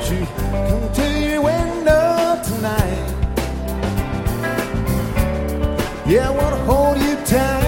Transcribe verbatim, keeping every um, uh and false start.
won't you come to your window tonight? Yeah, I wanna hold you tight.